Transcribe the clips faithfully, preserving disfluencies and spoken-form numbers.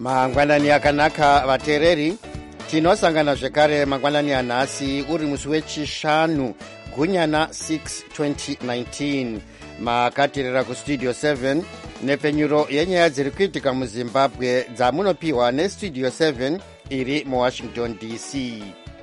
Mangwanani akanaka vateereri, tinosangana zvekare mangwanani anhasi uri musi wechishanu gunyana six twenty nineteen. Makatirira kustudio seven nepfenyuro yenyaya dziri kuitika muzimbabwe dzamunopiwa nestudio seven iri muwashington D C.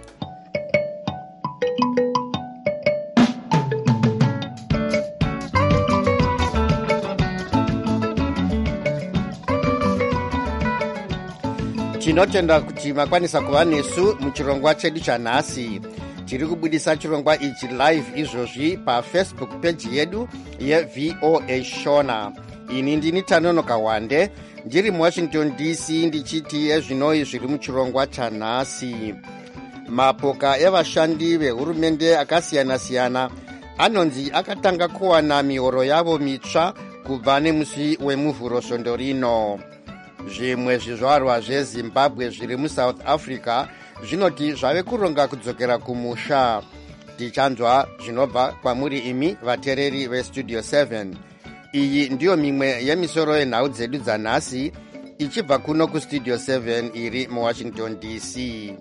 Tinotenda kuti makwanisa kuva nesu muchirongwa chedu chanhasi. Tiri kubudisa chirongwa ichi live izvozvi pafacebook page yedu yeV O A Shona. Ini ndini Tanonoka Wande, ndiri muwashington D C ndichiti ezvinoi zviri muchirongwa chanhasi. Mapoka evashandi vehurumende akasiyana-siyana anonzi akatanga kuwana mihoro yavo mitsva kubva nemusi wemuvhuro svondo rino. Zvimwe zvizvarwa zveZimbabwe zviri muSouth Africa zvinoti zvave kuronga kudzokera kumusha. Tichanzwa zvinobva kwamuri imi vateereri vestudio seven. Iyi ndiyo mimwe yemisoro yenhau dzedu dzanhasi ichibva kuno kustudio seven iri muwashington D C.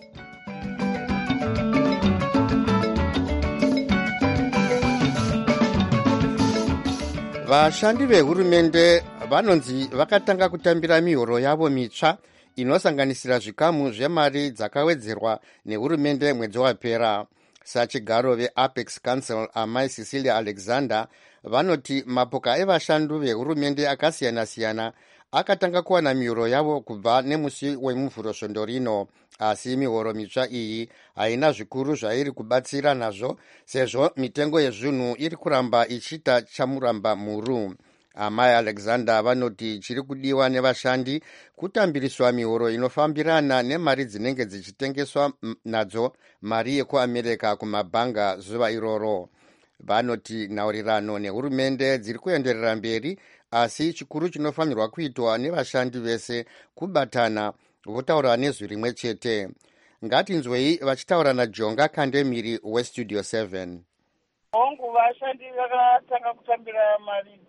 Vashandi vehurumende vanonzi vakatanga kutambira mihoro yavo mitsva inosanganisira zvikamu zvemari dzakawedzerwa nehurumende mwedzi wapera. Sachigaro veApex Council amai Cecilia Alexander vanoti mapoka evashandi vehurumende akasiyana-siyana akatanga kuwana mihoro yavo kubva nemusi wemuvhuro svondo rino, asi mihoro mitsva iyi haina zvikuru zvairi kubatsira nazvo sezvo mitengo yezvinhu iri kuramba ichiita chamuramba muru. Amai Alexander vanoti chiri kudiwa nevashandi kutambiriswa mihoro inofambirana nemari dzinenge dzichitengeswa nadzo mari yekuAmerica kumabhanga zuva iroro. Vanoti nhaurirano nehurumende dziri kuenderera mberi, asi chikuru chinofanirwa kuitwa nevashandi vese kubatana votaura nezwi rimwe chete. Ngatinzwei vachitaura naJonga Kandemiri westudio seven. Hongu vashandi vakatanga kutambira mari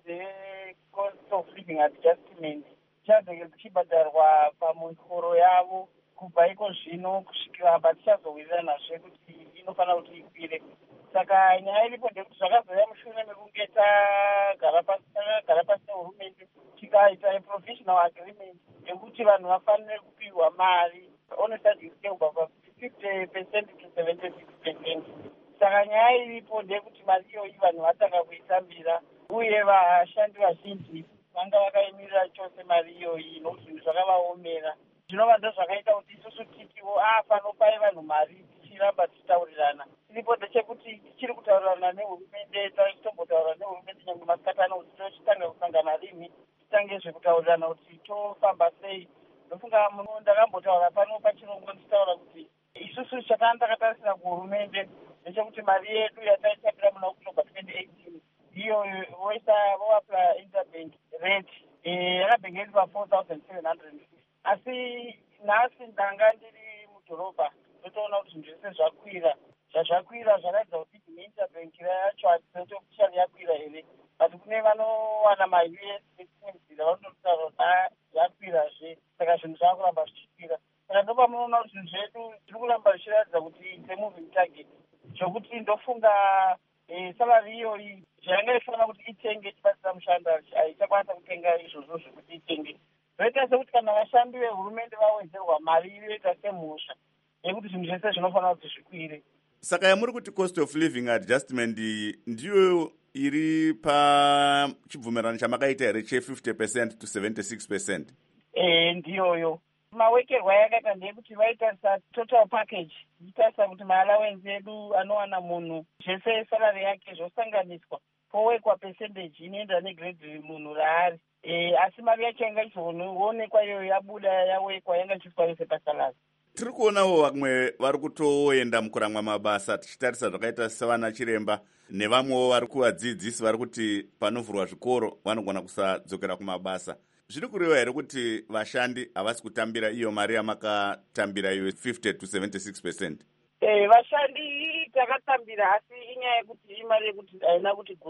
dzecost of living adjustment chadzenge dzichibhadharwa pamuhoro yavo kubva iko zvino kusvikira apa tichazowirirana-zve kuti inofanira kuti ikwire. Saka nyaya iripo ndekuti zvakazoya mushure mekunge tagara pasi tagara pasi nehurumende tikaita provisional agreement yekuti vanhu vafanire kupiwa mari honestly kubva pa-fifty percent to seventy-six percent. Saka nyaya iripo ndekuti mari iyoyi vanhu vatanga kuitambira, uye vashandi vazhinji vanga vakaemirira chose mari iyoyi nokuti zvinhu zvakavaomera. Zvinova ndo zvakaita kuti isusu titiwo a panopai vanhu mari tichiramba tichitaurirana. Iripo ndechekuti tichiri kutaurirana nehurumende, taitombotaura nehurumende nyange masikati ano kuti tochitanga kusangana rini titange zvekutaurirana kuti tofamba sei. Ndofunga muno ndakambotaura pano pachirongwa ndichitaura kuti isusu chakandakatarisira kuhurumende ndechekuti mari yedu yataitambira muna October twenty eighteen iyo voisa voapla interbank rate yakabhenge iri pa four thousand seven hundred fifty. Asi nhasi ndanga ndiri mudhorobha ndotoona kuti zvinhu zvese zvakwira. Zvazvakwira zvakaedza kuti interbank yacho hatisati officially yakwira here, but kune vanowana ma-U S nedzimwe nzira vanototaura kuti yakwira-zve, saka zvinhu zvaakuramba zvichikwira. Saka ndopa munoona kuti zvinhu zvedu zviri kuramba zvichiratidza kuti it's a moving target, zvokuti ndofunga salari iyoyi zvayanga ifanira kuti itenge ichibatsira mushanda haichakwanisa kutenga izvozvo zvekuti itenge. Zvoita sekuti kana vashandi vehurumende vawedzerwa mari inoita semhosva yekuti zvinhu zvese zvinofanira kuti zvikwire. Saka yamuri kuti cost of living adjustment ndiyo iri pachibvumirano chamakaita here che-fifty percent to seventy-six percent? Eh, ndiyoyo. Mawekerwa yakaita ndeyekuti vaitarisa total package, ichitarisa kuti maallowance edu anowana munhu zvese salary yake zvosanganiswa powekwa percentage inoenda negrade munhu raari. E, asi mari yacho yanga ichizoonekwa iyoyo yabuda yawekwa yanga ichiiswa yose pasalary. Tiri kuonawo vamwe vari kutoenda mukuramwa mabasa tichitarisa zvakaita sevana chiremba nevamwewo vari kuvadzidzisi vari kuti panovhurwa zvikoro vanogona kusadzokera kumabasa. Zviri kureva here kuti vashandi havasi kutambira iyo mari yamakatambira iyo fifty to seventy-six percent? Eh, vashandi takatambira, asi inyaya yekuti imari yekuti haina kuti guta.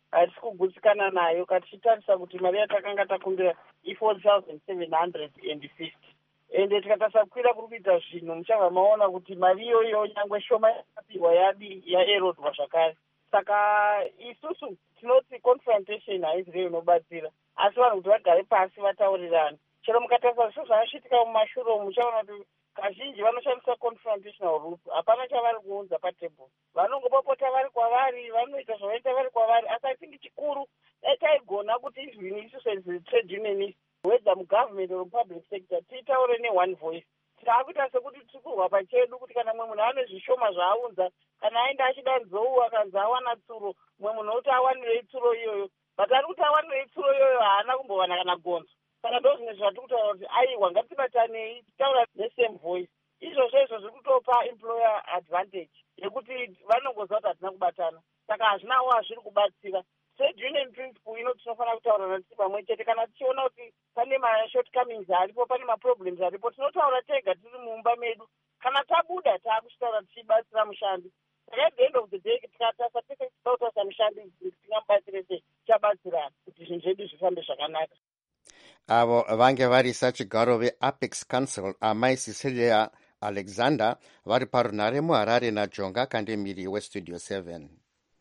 hatisi kugutsikana nayo katichitarisa kuti mari yatakanga takumbira i-four thousand seven hundred fifty ende tikatarisa kukwira kuri kuita zvinhu muchabva maona kuti mari iyoyo nyangwe shoma yakapihwa yadi yaerodwa zvakare. Saka isusu tinoti confrontation haisi rei inobatsira, asi vanhu kuti vagare pasi vataurirana. Chero mukatarisa zvinhu zvakasvitika mumashure muchaona kuti kazhinji vanoshandisa confrontational route, hapana chavari kuunza patebhuru. Vanongopopota vari kwavari, vanoita zvavaita vari kwavari, asi atingi chikuru dai taigona kuti izvini isusu as trade unionist, whether mugovernment or public sector, tiitaure ne-one voice. Taakuita sekuti tiri kurwa pachedu kuti kana mwe munhu ane zvishoma zvaaunza, kana aenda achida nzou akanzi awana tsuro, mwe munhu kuti awanirei tsuro iyoyo, but ari kuti awanirei tsuro iyoyo haana kumbowana kana gonzo. Saka ndo zvimwe zvatiri kutaura kuti aiwa ngatibatanei titaura ne-same voice. Izvozvo izvo zviri kutopa employer advantage yekuti vanongoziva kuti hatina kubatana, saka hazvinawo hazviri kubatsira. Trade union principle ino tinofanira kutaurana tiri pamwe chete. Kana tichiona kuti pane mashortcomings aripo, pane maproblems aripo, tinotaura tega tiri mumba medu. Kana tabuda taakuchitaura tichibatsira mushandi. Saka at the end of the day tikatasa tese tichitaurasa mushandi tingamubatsire sei, tichabatsirana kuti zvinhu zvedu zvifambe zvakanaka. Avo vange vari sachigaro veApex Council amai Cecilia Alexander vari parunhare muHarare naJonga Kandemiri weStudio seven.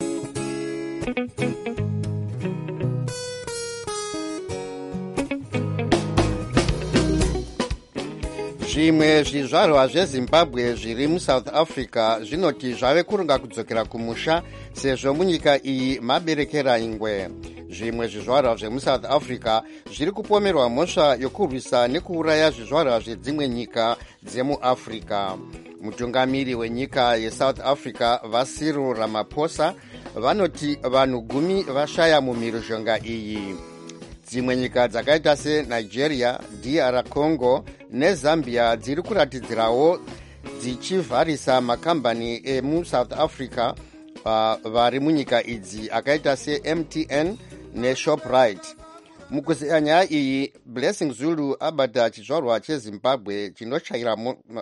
Zvimwe zvizvarwa zveZimbabwe zviri muSouth Africa zvinoti zvave kurunga kudzokera kumusha sezvo munyika iyi maberekera ingwe. Zvimwe zvizvarwa zvemuSouth Africa zviri kupomerwa mhosva yokurwisa nekuuraya zvizvarwa zvedzimwe nyika dzemuAfrica. Mutungamiri wenyika yeSouth Africa vaCyril Ramaphosa vanoti vanhu gumi vashaya mumhirizhonga iyi. Dzimwe nyika dzakaita seNigeria, D R Congo neZambia dziri kuratidzirawo dzichivharisa makambani emuSouth Africa uh, vari munyika idzi akaita seM T N neShoprite. Mukuziya nyaya iyi, Blessing Zulu abata chizvarwa cheZimbabwe chinoshayira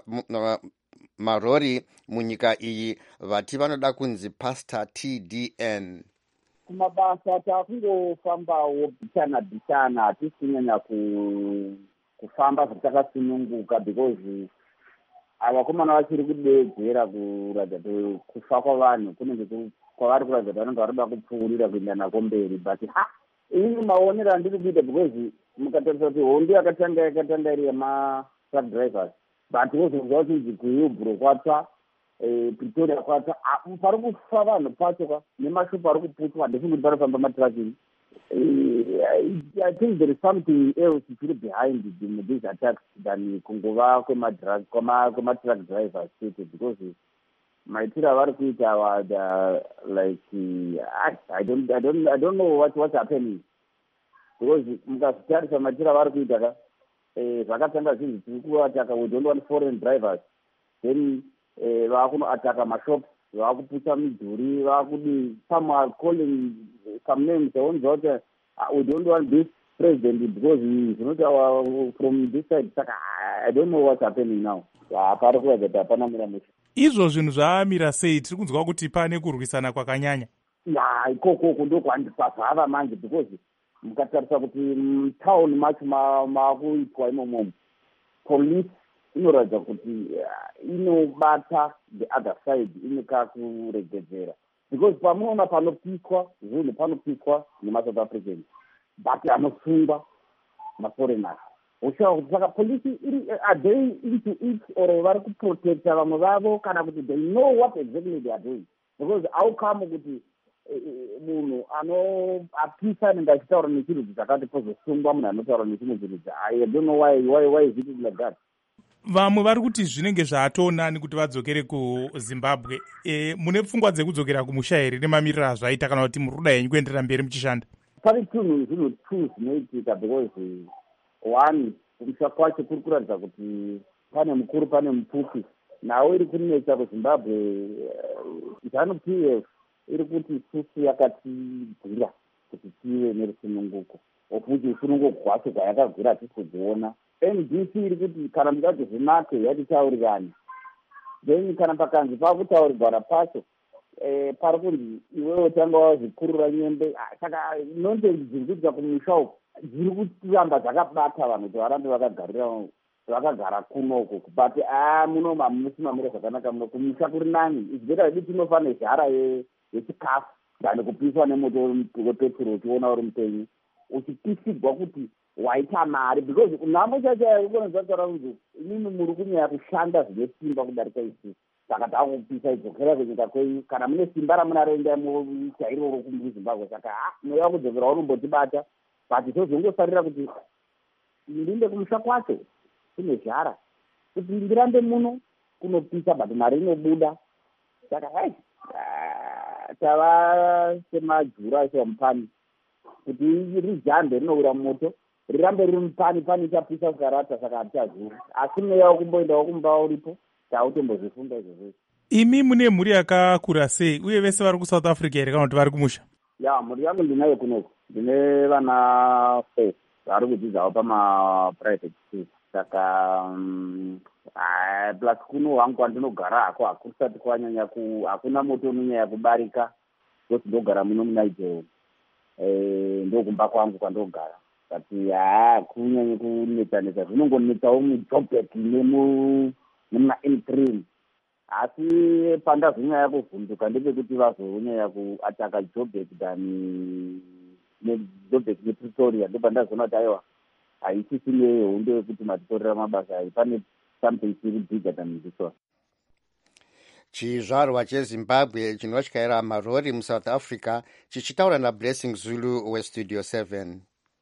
marori munyika iyi vati vanoda kunzi Pastor T D N. Kumabasa takungofambawo bhitana bhitana, hatisi kunyanya kufamba zvatakasununguka because avakomana vachiri kudeedzera kuratidza kuti kufa kwavanhu kunenge kwavari kuratidza kuti vanenge varikuda kupfuurira kuenda nako mberi. But ha ini maonero andiri kuita because mukatarisa kuti hondo yakatanga yakatanga iri yematruck drivers, but wozonzwa kuti kuHillbrow kwatsva, Pretoria kwatsva, pari kufa vanhu pacho nemashopu ari kuputwa. Handifuni kuti parifamba matrucking. I think there is something else behind these attacks than kungova kwema-truck drivers chete, because maitiro avari kuita wada like I, I don't I don't I don't know what what's happening, because mukatarisa maitiro avari kuita ka zvakatanga zvinhu zviri kuataka. We don't want foreign drivers, then vakunoataka mashops, vakuputsa midhuri, vakudi some are calling some names. Onzwa kuti we don't want this president because he is not our from this side. Saka I don't know what's happening now. Hapari kuratidza kuti hapana miramusha. Izvo zvinhu zvamira sei? Tiri kunzwa kuti pane kurwisana kwakanyanya. Ya ikoko ndokwandikwazvava manje, because mukatarisa kuti mtown macho makuitwa imomo, police inoratidza kuti inobata the other side, inekakuregedzera, because pamuona panopiswa zvinhu, panopiswa nemaSouth Africans, but anosungwa maforeigners. Ushawa kuti saka polisi are they into it or vari kuprotecta vamwe vavo, kana kuti they know what exactly they are doing? Because how come kuti munhu anoapisa nenge achitaura nechinhu chakati pozosungwa munhu anotaura nechimwe chinhu. I don't know why why why is it like that? Vamwe vari kuti zvinenge zvatonani kuti vadzokere kuZimbabwe. E, mune pfungwa dzekudzokera kumusha here nemamiriro azvaita, kana kuti muri kuda henyu kuenderera mberi muchishanda? Pane tunhu zvinhu two zvinoitika, because one, kumusha kwacho kuri kuratidza kuti pane mukuru pane mupfupi. Nawo iri kunetsa kuZimbabwe, ZANU P F iri kuti susu yakatibvira kuti tive nerusununguko, okuti rusununguko kwacho kwayakagwira hatisi kudziona. N D C iri kuti kana mungati zvinake yatitaurirani, then kana pakanzi pakutaurirwana pacho eh, pari kunzi iwewe tanga wazvikurura nyembe. Saka nonde dziri kuita kumusha uku dziri kuramba dzakabata vanhu kuti varambe vakagarira vakagara kunoko but ah muno mamusimamira zvakanaka muno kumusha kuri nani izvera kuti tinofana zhara yechikafu dani kupiswa nemoto wepetrol uchiona uri mupenyu uchipisigwa kuti waita mari because nhamo chacho yaikona zvataura kunzi inini muri kunyaya kushanda zvine simba kudarika isi saka takupisa idzokera kunyika kwenyu kana mune simba ramunaroenda chairo ro kuzimbabwe saka ah mweya kudzokera unombotibata but tozongosarira kuti ndinde kumusha kwacho kune zhara kuti ndirambe muno kunopisa but mari inobuda saka hai tava semajura semupani kuti rijambe rinowira moto rirambe riri mupani pani chapisa kukarata saka hatichazviri asi mweya wokumboendawo kumba uripo tautombozvifunda izvozvo. Imi mune mhuri yakakura sei uye vese vari kuSouth Africa here kana kuti vari kumusha? Ya mhuri yangu ndinayo kunoko ndine vana four vari kudzidzawo pamaprivate schools saka um, uh, plus kuno hangu kwandinogara hako hakusati kwanyanya ku hakuna moto unonyanya kubarika kuti ndogara muno muNigeria eh ndokumba kwangu kwandogara but haa kunyanya kunetsanetsa zvinongonetsawo muJoburg nemu nemainstream asi pandazonyanya kuvhunduka ndepekuti vazonyanya kuataka Joburg dani neJoburg nePretoria ndopandazoona kuti aiwa haisisine hondo yekuti matitorera mabasa ai pane something chiri bigger than this one. Chizvarwa cheZimbabwe chinotyaira marori muSouth Africa chichitaura naBlessing Zulu weStudio seven.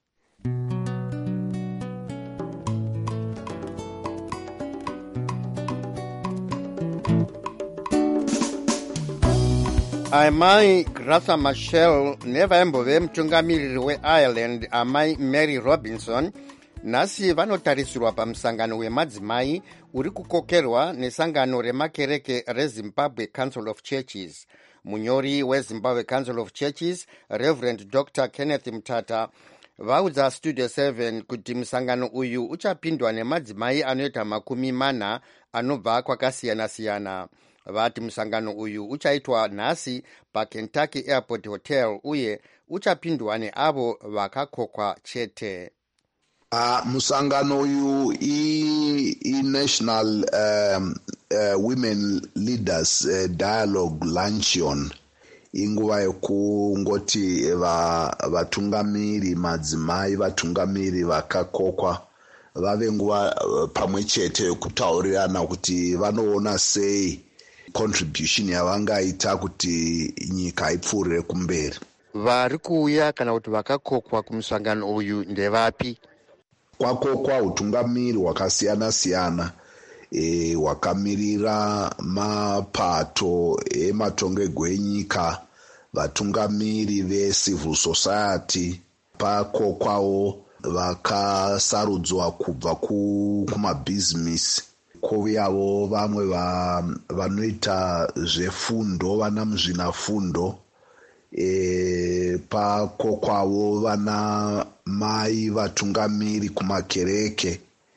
Amai Graça Machel nevaimbove mutungamiriri weIreland amai Mary Robinson nhasi vanotarisirwa pamusangano wemadzimai uri kukokerwa nesangano remakereke reZimbabwe Council of Churches. Munyori weZimbabwe Council of Churches Reverend Doctor Kenneth Mutata vaudza Studio seven kuti musangano uyu uchapindwa nemadzimai anoita makumi mana anobva kwakasiyana-siyana. Vati musangano uyu uchaitwa nhasi paKentucky Airport Hotel uye uchapindwa neavo vakakokwa chete. Uh, musangano uyu i-National um, uh, Women Leaders uh, Dialogue Luncheon inguva yekungoti vatungamiri madzimai vatungamiri vakakokwa vave nguva uh, pamwe chete yekutaurirana kuti vanoona sei contribution yavangaita kuti nyika ipfuurire kumberi. Vari kuuya kana kuti vakakokwa kumusangano uyu ndevapi? Kwakokwa utungamiri hwakasiyana-siyana e, hwakamirira mapato ematongerwo enyika, vatungamiri vecivil society, pakokwawo vakasarudzwa kubva kumabhizinesi, kouyawo vamwe vanoita zvefundo, vana muzvinafundo, e, pakokwawo vana mai vatungamiri kumakereke,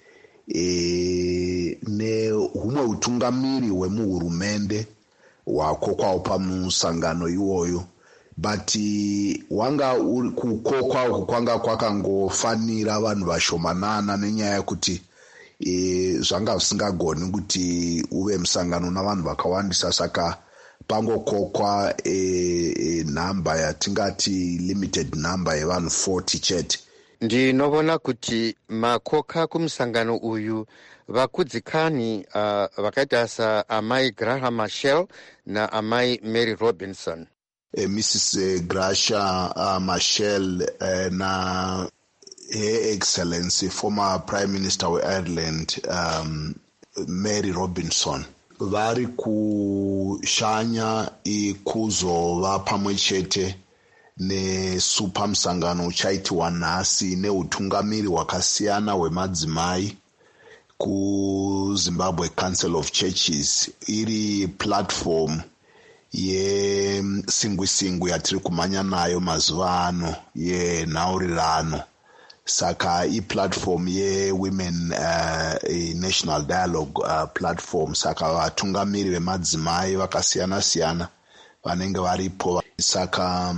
e, nehumwe utungamiri hwemuhurumende hwakokwawo pamusangano iwoyo. But wanga kukokwa uku kwanga kwakangofanira vanhu vashomanana nenyaya yekuti e, zvanga zvisingagoni kuti uve musangano navanhu vakawandisa, saka pangokokwa e, e, namba yatingati limited number yevanhu forty chete. Ndinoona kuti makoka kumusangano uyu vakudzikani uh, vakaita saamai Graça Machel naamai Mary Robinson. E, Missus Graça uh, Machel uh, na Her Excellency former Prime Minister of Ireland um, Mary Robinson vari kushanya ikuzova pamwe chete nesupa musangano uchaitiwa nhasi neutungamiri hwakasiyana hwemadzimai kuZimbabwe Council of Churches, iri platform yesingwisingwi yatiri kumhanya nayo mazuva ano yenhaurirano. Saka i-platform ye-Women uh, National Dialogue uh, platform, saka vatungamiri vemadzimai vakasiyana-siyana vanenge varipo. Saka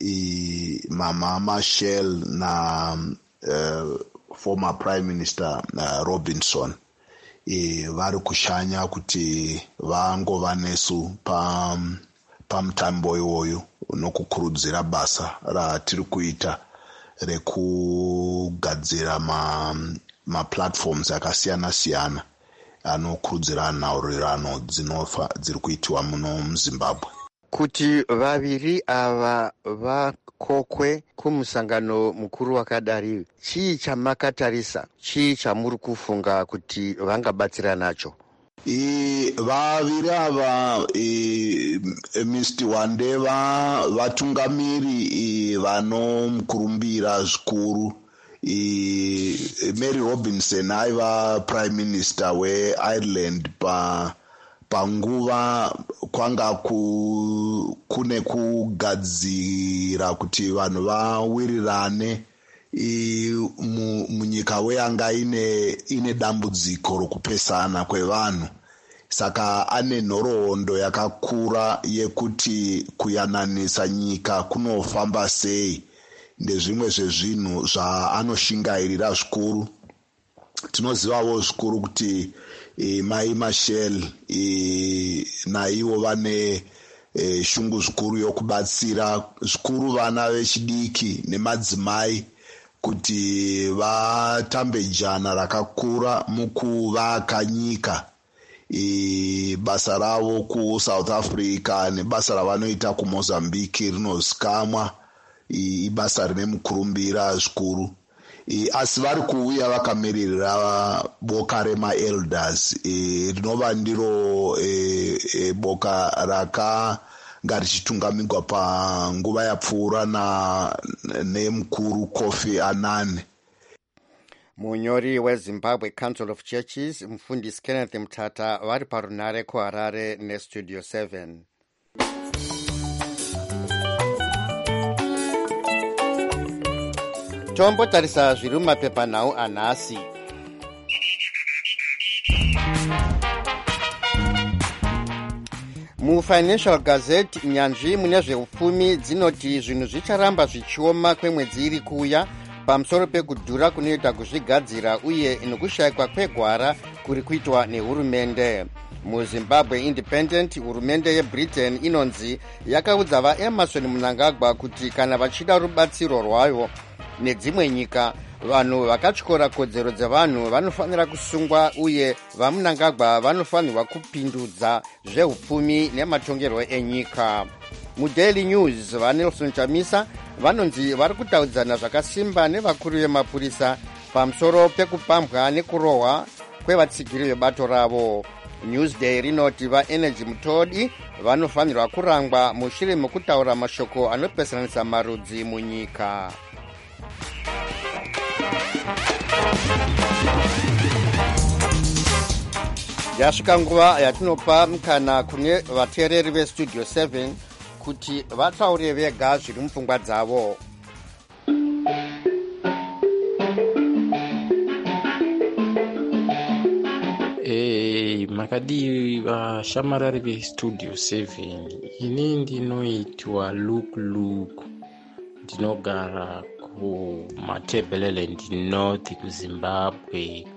Mama Machel na uh, former Prime Minister uh, Robinson e, vari kushanya kuti vangova nesu pa pamutambo iwoyo nokukurudzira basa ratiri kuita rekugadzira ma maplatforms akasiyana siyana anokurudzira nhaurirano dzinofa dziri kuitiwa muno muZimbabwe. Kuti vaviri ava vakokwe kumusangano mukuru wakadari, chii chamakatarisa, chii chamuri kufunga kuti vangabatsira nacho? E, vaviri ava e, Mister Wandeva vatungamiri e, vanomukurumbira zvikuru. E, Mary Robinson aiva Prime Minister weIreland pa panguva kwanga ku, kune kugadzira kuti vanhu vawirirane e, mu, munyika weyanga ine, ine dambudziko rokupesana kwevanhu. Saka ane nhoroondo yakakura yekuti kuyananisa nyika kunofamba sei ndezvimwe zvezvinhu zvaanoshingairira zvikuru. Tinozivawo zvikuru kuti e, Mai Machel e, naivo vane e, shungu zvikuru yokubatsira zvikuru vana vechidiki nemadzimai kuti vatambe jana rakakura mukuvaka nyika. E, basa ravo kuSouth Africa nebasa ravanoita kuMozambique rinozikamwa. Ibasa rine mukurumbira zvikuru. E, asi vari kuuya vakamirira boka remaelders e, rinova ndiro e, e, boka rakanga richitungamirwa panguva yapfuura na nemukuru Kofi Annan. Munyori weZimbabwe Council of Churches mufundisi Kenneth Mtata vari parunare kuHarare neStudio seven. Tombotarisa zviri mumapepanhau anhasi. MuFinancial Gazette, nyanzvi mune zveupfumi dzinoti zvinhu zvicharamba zvichioma kwemwedzi iri kuuya pamusoro pekudhura kunoita kuzvigadzira uye nokushayikwa kwegwara kuri kuitwa nehurumende. MuZimbabwe Independent, hurumende yeBritain inonzi yakaudza vaEmerson Mnangagwa kuti kana vachida rubatsiro rwayo nedzimwe nyika, vanhu vakatyora kodzero dzevanhu vanofanira kusungwa uye vaMnangagwa vanofanirwa kupindudza zveupfumi nematongerwo enyika. MuDaily News, vaNelson Chamisa vanonzi vari kutaudzana zvakasimba nevakuru vemapurisa pamusoro pekupambwa nekurohwa kwevatsigiri vebato ravo. Newsday rinoti vaEnergy Mutodi vanofanirwa kurangwa mushure mekutaura mashoko anopesanisa marudzi munyika. Yasvika nguva yatinopa mukana kune vateereri veStudio seven kuti vataure vega zviri mupfungwa dzavo. Eh, makadi vashamarari veStudio seven, ini ndinoitwa Luke Luke, ndinogara kuMatabeleland North kuZimbabwe.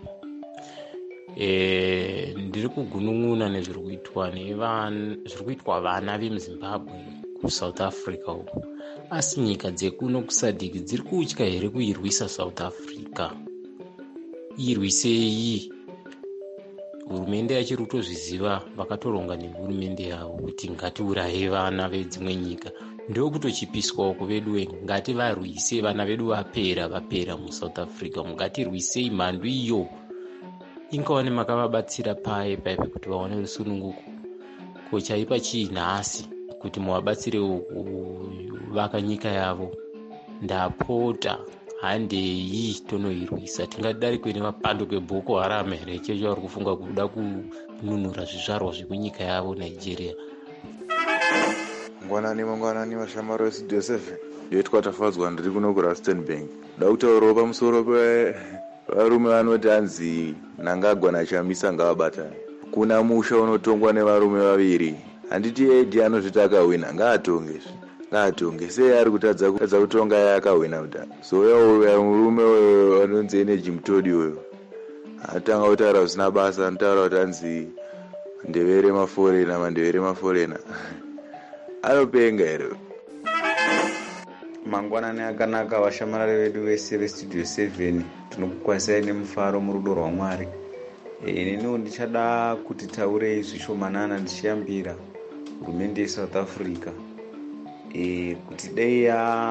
Eh, ndiri kugunun'una nezviri kuitwa nevana zviri kuitwa vana vemuZimbabwe kuSouth Africa uko. Asi nyika dzekuno kusadiki dziri kutya here kuirwisa South Africa? Irwisei? Hurumende yachiri kutozviziva, vakatoronga nehurumende yavo kuti ngatiuraye vana vedzimwe nyika. Ndokutochipiswawo kuvedu wenyu, ngativarwise vana vedu vapera vapera muSouth Africa. Ngatirwisei mhandu iyo. Ingawane makavabatsira paye paye kuti vaone rusununguko. Ko chaipa chii nhasi kuti muvabatsire kuvaka nyika yavo? Ndapota handei tonoirwisa. Tingadarikwe nemapando kweBoko Haram here checho vari kufunga kuda kununura zvizvarwa zvekunyika yavo Nigeria. Ngwanani mangwanani vashamari veStudio seven, yoitwa tafadzwa ndiri kuno kuRustenburg. Da kutaurawo pamusoro pevarume vanoti hanzi Mnangagwa naChamisa ngavabatana. Kuna musha unotongwa nevarume vaviri, handiti edi anozviti akahwina ngaatonge ngaatonge sei ari kutadza kutadza kutonga yakahwina kudhara. So uya murume uyo anonzi Energy Mutodi uyo atanga kutaura usina basa, anotaura kuti anzi ndevere maforena mandevere maforena anopenga ero. Mangwanani akanaka vashamarari vedu vese vestudio seven, tinokukwanisai nemufaro murudo rwaMwari. Inini ndichada kuti taurei zvishomanana ndichiyambira hurumende yeSouth Africa e, kuti dei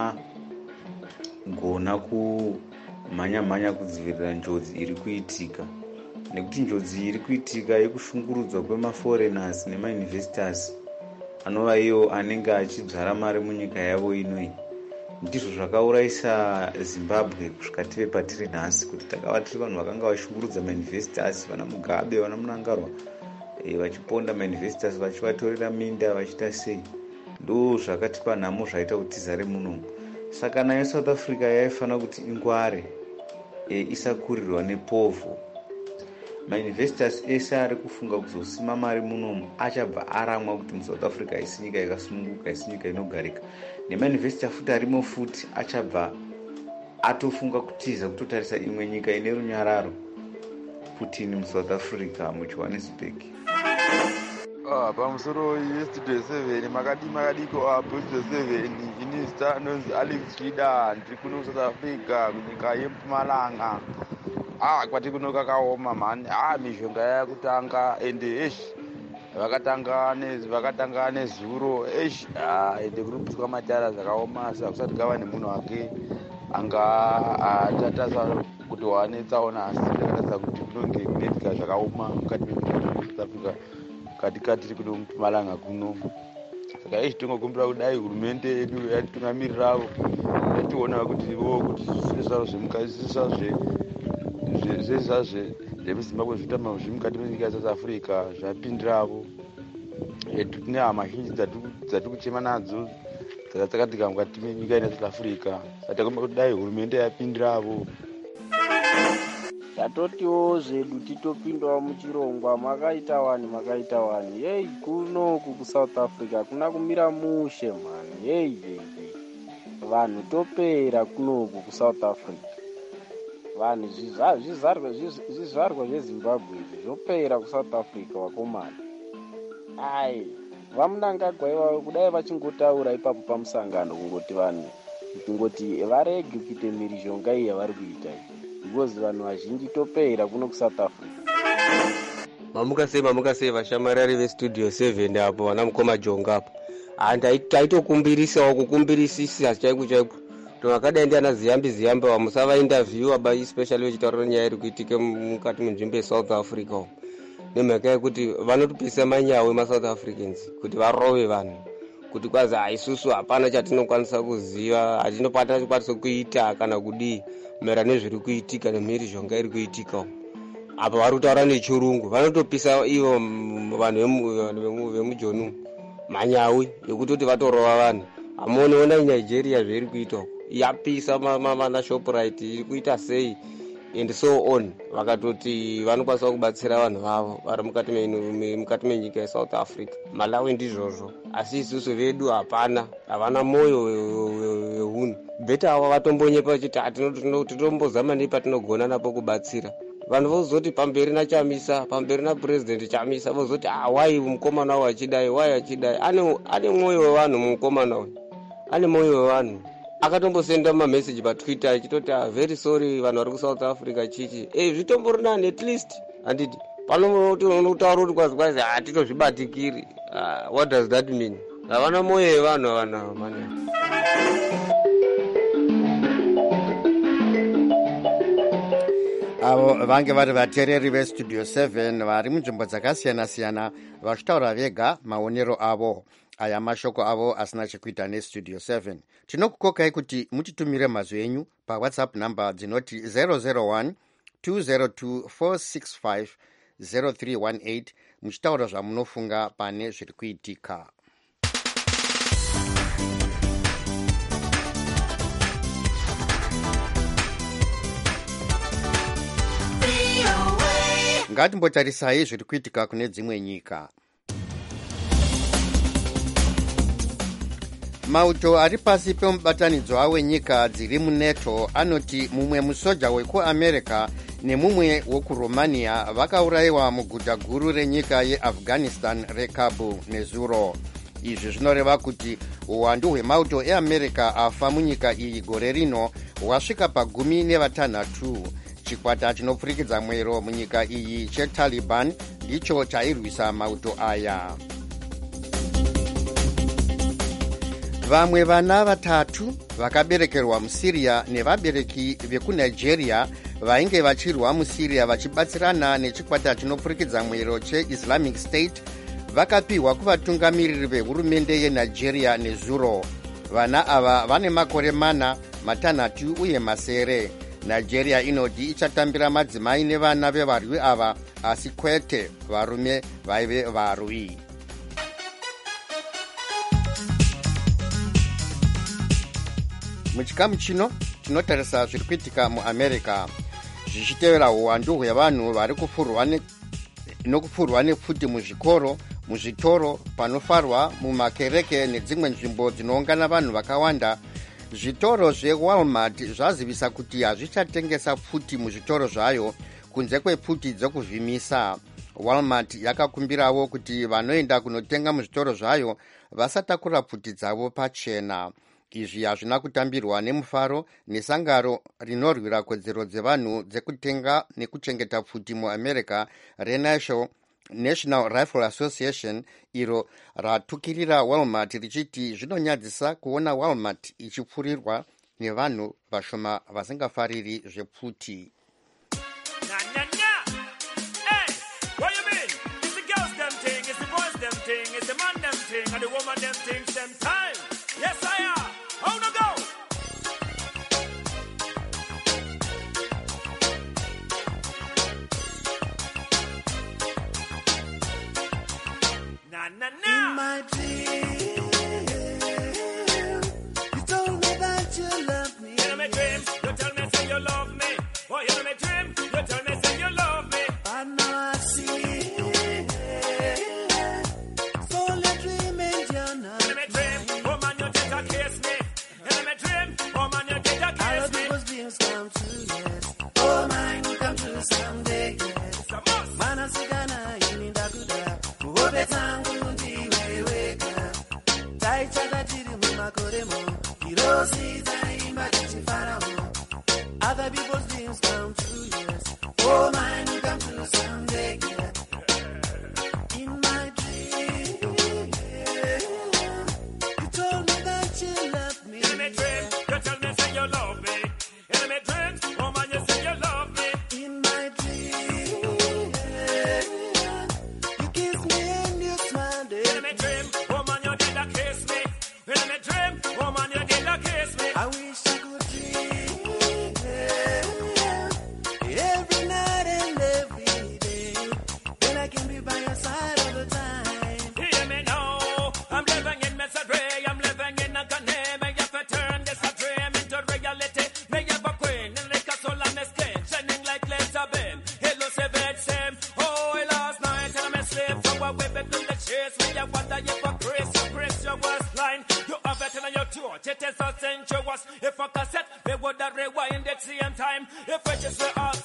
yagona kumhanya-mhanya kudzivirira njodzi iri kuitika, nekuti njodzi iri kuitika yekushungurudzwa kwemaforeigners nemainvestors anova iyo anenge achidzvara mari munyika yavo inoi. Ndizvo zvakaurayisa Zimbabwe kusvika tive patiri nhasi, kuti takava tiri vanhu vakanga vashungurudza mainvestors, vana Mugabe, vana Munangarwa, e, vachiponda mainvestors, vachivatorera minda, vachita sei. Ndo zvakatipa nhamo zvaita kuti tizare muno. Saka nayo South Africa yaifana kuti ingware, e, isakurirwa nepovhu. Mainvestors ese ari kufunga kuzosima mari munomu achabva aramwa kuti muSouth Africa isi nyika yakasununguka, isi nyika inogarika. Nemainvestor futi arimo futi achabva atofunga kutiza kutotarisa imwe nyika ine runyararo, Putin muSouth Africa muJohannesburg. Ah, pamusoro yestudio seven makadi makadiko apo studio seven inista anonzi Alex Chida, ndiri kuno South Africa kunyika yeMpumalanga. Ah, kwati kuno kakaoma mani. Ah, mishonga yakutanga ende esh vakatanga nezi vakatanga nezuro esh ah ende kunopiswa matara zvakaoma kusati kava nemunhu wake anga atatasa kuti wanetsaona asi ndakataridza kuti kunonge kunoitika zvakaoma mukati meSouth Africa kati kati tiri kuno Mpumalanga kuno. Saka esh tingokumbira kudai hurumende yedu yatitungamirirawo yationa kuti vo kuti zvisizvo zvemukati zvisizvo zve zvezva zvemuZimbabwe zvitama zvemukati menyika yeSouth Africa zvapindiravo. Tine hama zhinji dzatiri kuchema nadzo dzakatsakatika mukati menyika yeSouth Africa. Satakomba kuti dai hurumende yapindiravo. Tatotiwo zvedu titopindawo muchirongwa, makaita wani makaita wani. Yei kunoku kuSouth Africa kuna kumira mushe mani. Yei yei vanhu topera kunoku kuSouth Africa. Vanhu zvizvarwa zvizvarwa zveZimbabwe zvopera kuSouth Africa wakomana. Ai vamunangagwa kudai vachingotaura ipapo pamusangano kungoti vanhu kungoti varege kuite mhirizhonga iyi yavari kuita, because vanhu vazhinji topera kuno kuSouth Africa. Mamuka sei mamuka sei vashamarari vestudio seven apo vana Mukoma Jonga apo. And taitokumbirisawo kukumbirisisa chaiko chaiko. Vakadai ndiana Ziyambi Ziyambi vamusava interview aba especially vechitaura nyaya iri kuitike mukati menzvimbo yeSouth Africa. Nemhaka yekuti vanotopisa manyawe maSouth Africans kuti varove vanhu, kuti kwazi haisusu hapana chatinokwanisa kuziva, hatinopata chikwanisa kuita kana kudii maererano nezviri kuitika nemhirizhonga iri kuitika. Apa vari kutaura nechirungu, vanotopisa ivo vanhu vemujonu manyawe ekutoti vatorova vanhu. Amuoneona Nigeria zviri kuita yapisa mana Shoprite iri kuita sei and so on. Vakatoti vanokwanisa kubatsira vanhu vavo vari mukati mukati menyika yeSouth Africa. Malawi ndizvozvo, asi isusu vedu hapana, havana moyo wehunhu. Bheta ava vatombonyepa vachiti tinombozama nepatinogona napo kubatsira vanhu vozoti pamberi naChamisa, pamberi naPurezidendi Chamisa vozoti ah wai mukomana wavo achidai, wai achidai. Ane ane moyo wevanhu mukomana uyu, ane moyo wevanhu. Akatombosenda mameseji paTwitter achitoti ah very sorry vanhu vari kuSouth Africa chichi. Eh zvitombo nani at least handiti pano unotaura kuti kwazi kwazi hatitozvibatikiri. Ah, what does that mean? Havana moyo wevanhu vana mani. avo vange vari vateereri vestudio seven vari munzvimbo dzakasiyana-siyana vachitaura vega maonero avo. Aya mashoko avo asina chekuita nestudio seven. Tinokukokai kuti mutitumire mazwi enyu pawhatsapp number dzinoti zero zero one two zero two four six five zero three one eight muchitaura zvamunofunga pane zviri kuitika. Ngatimbotarisai zviri kuitika kune dzimwe nyika. mauto ari pasi pemubatanidzwa wenyika dziri muneto anoti mumwe musoja wekuamerica nemumwe wokuromania vakaurayiwa muguta guru renyika yeafghanistan rekabu nezuro. Izvi zvinoreva kuti uwandu hwemauto eamerica afa munyika iyi gore rino hwasvika pagumi nevatanhatu. Chikwata chinopfurikidza mwero munyika iyi cheTaliban ndicho chairwisa mauto aya. Vamwe vana vatatu vakaberekerwa muSyria nevabereki vekunigeria vainge vachirwa muSyria vachibatsirana nechikwata chinopfurikidza mwero cheIslamic State vakapiwa kuvatungamiriri vehurumende yeNigeria nezuro. Vana ava vane makore mana, matanhatu uye masere. Nigeria inoti ichatambira madzimai nevana vevarwi ava, asi kwete varume vaive varwi. Muchikamu chino tinotarisa zviri kuitika muAmerica zvichitevera uwandu hwevanhu vari kufurwa nokufurwa nepfuti muzvikoro, muzvitoro, panofarwa, mumakereke nedzimwe nzvimbo dzinoungana vanhu vakawanda. Zvitoro zveWalmart zvazivisa kuti hazvichatengesa pfuti muzvitoro zvayo kunze kwepfuti dzokuvhimisa. Walmart yakakumbirawo kuti vanoenda kunotenga muzvitoro zvayo vasatakura pfuti dzavo pachena. Izvi hazvina kutambirwa nemufaro nesangaro rinorwira kodzero dzevanhu dzekutenga nekuchengeta pfuti muAmerica reNational National Rifle Association, iro ratukirira Walmart richiti zvinonyadzisa kuona Walmart ichipfurirwa nevanhu vashoma vasingafariri zvepfuti. In my dream, you told me that you love me. In my dream, you tell me say you love me. Oh, in my dream, you tell me say you love me. But now I see, it's only a dream and you're not. In my dream, woman, you did a kiss me. In my dream, woman, you did a kiss me. All of people's dreams come true, yes. Oh, mine will come true someday, yes. It's a must. Mana sigana, you need a good day. Oh, betangu. Other people's dreams come true, yes. Oh, mine will come true someday, yeah. In my dream, yeah. You told me that you love me. In my dream, you tell me say you love me. In my dream, oh man, you say you love me. In my dream, yeah. You kiss me and you smiled. In my dream, oh man, you did a kiss me. In my dream, oh man, you did a kiss me. I wish I could dream. Every night and every day, then I can be by your side all the time. Hear me now, I'm living in misery, I'm living in agony. May have to turn this a dream into reality. May have a queen and like a soul on my skin, shining like laser beam. Hello, seven same. Oh, last night and I'm asleep, so I whip it to the chase. May I wonder if I Chris, you Chris, your worst line. You have it in your torch, it is so sensuous. If a cassette, they would have rewind at the same time. If I just were asked,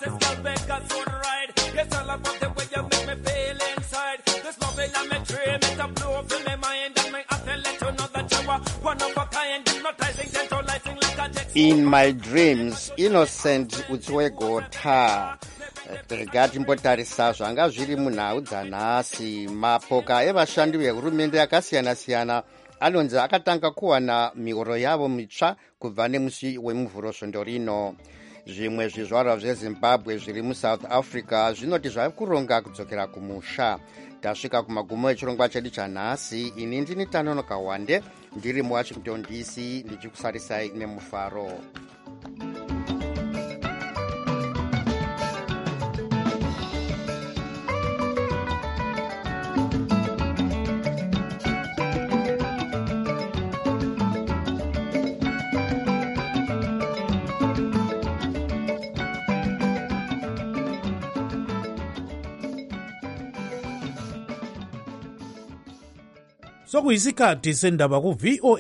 In my dreams, Innocent Utswegota. Regati mbotarisa zvanga zviri munhau dzanhasi. Mapoka evashandi vehurumende akasiyana-siyana anonzi akatanga kuwana mihoro yavo mitsva kubva nemusi wemuvhuro svondo rino. Zvimwe zvizvarwa zveZimbabwe zviri muSouth Africa zvinoti zvave kuronga kudzokera kumusha. Tasvika kumagumo echirongwa chedu chanhasi. Ini ndini Tanonoka Wande ndiri muWashington D C ndichikusarisai nemufaro. sokuyisikhathi sendaba ku-V O A